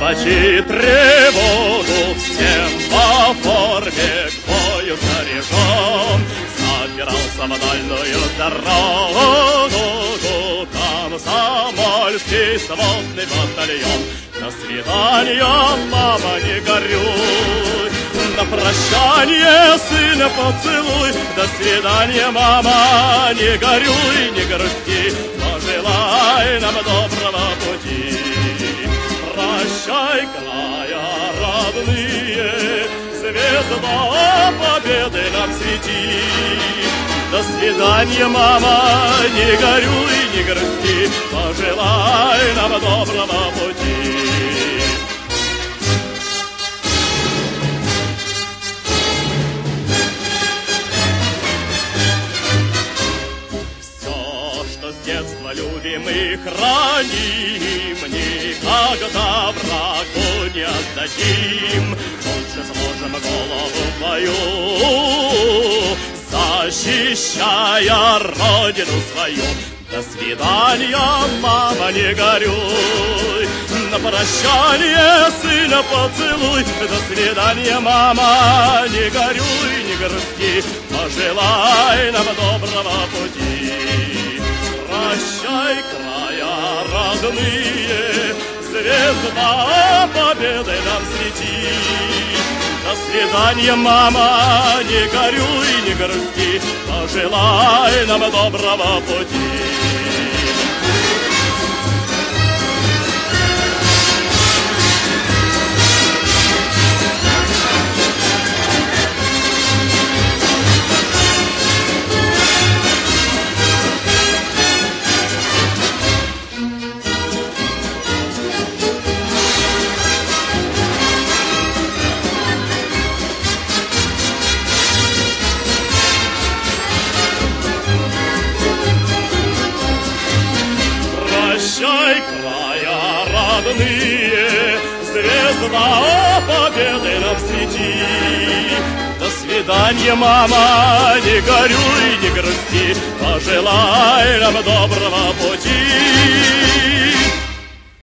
прячет тревогу, всем по форме к бою заряжен. Собирался в дальнюю дорогу комсомольский сводный батальон. До свидания, мама, не горюй, на прощание, сына, поцелуй. До свидания, мама, не горюй, не грусти, пожелай нам доброго пути. Прощай, края родные, звезда победы нам свети. До свидания, мама, не горюй, не грусти, пожелай нам доброго пути. С детства любим и храним, никогда врагу не отдадим. Лучше сложим голову в бою, защищая родину свою. До свидания, мама, не горюй, на прощание, сына, поцелуй. До свидания, мама, не горюй, не грусти, пожелай нам доброго пути. Прощай, края родные, звезда победы нам свети. До свидания, мама, не горюй, не грусти, пожелай нам доброго пути. Прощай, края родные, звезда победы нам свети. До свидания, мама, не горюй, не грусти, пожелай нам доброго пути.